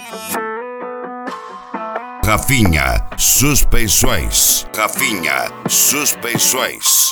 Rafinha Suspeições. Rafinha Suspeições.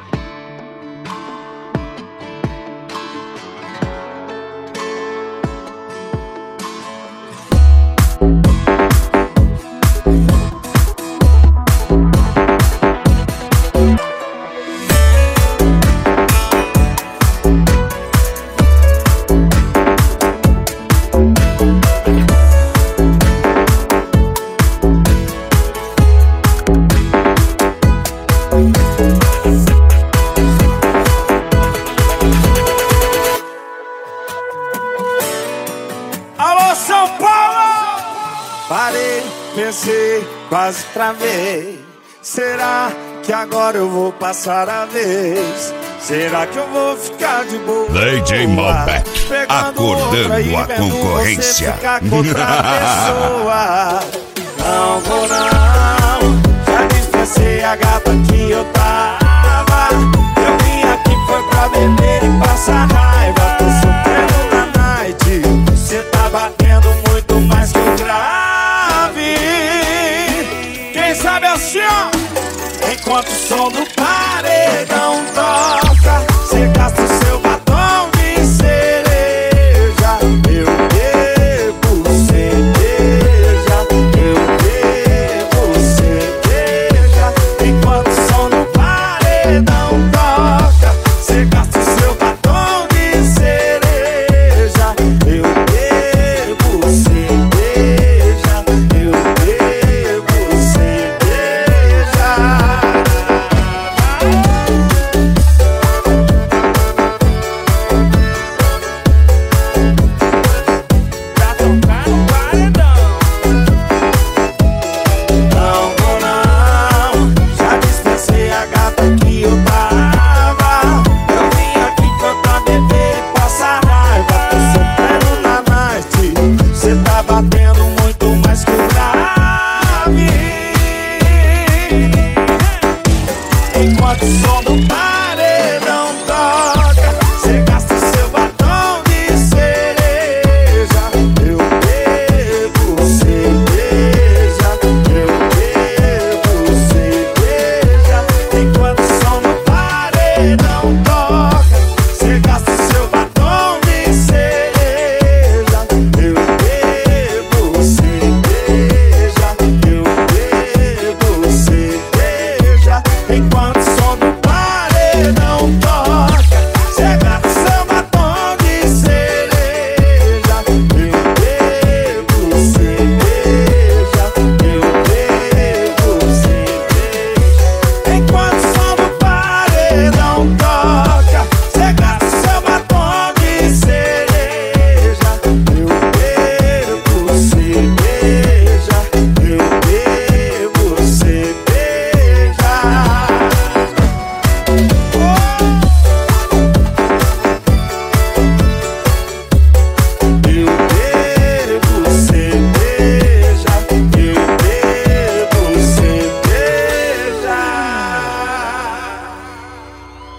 Parei, pensei, quase travei. Será que agora eu vou passar a vez? Será que eu vou ficar de boa? DJ Malbec, acordando a concorrência. Ficar com outra pessoa. Não vou não, já dispensei a gata que eu tava. Eu vim aqui foi pra beber e passar raiva. Tô sofrendo na night, cê tá batendo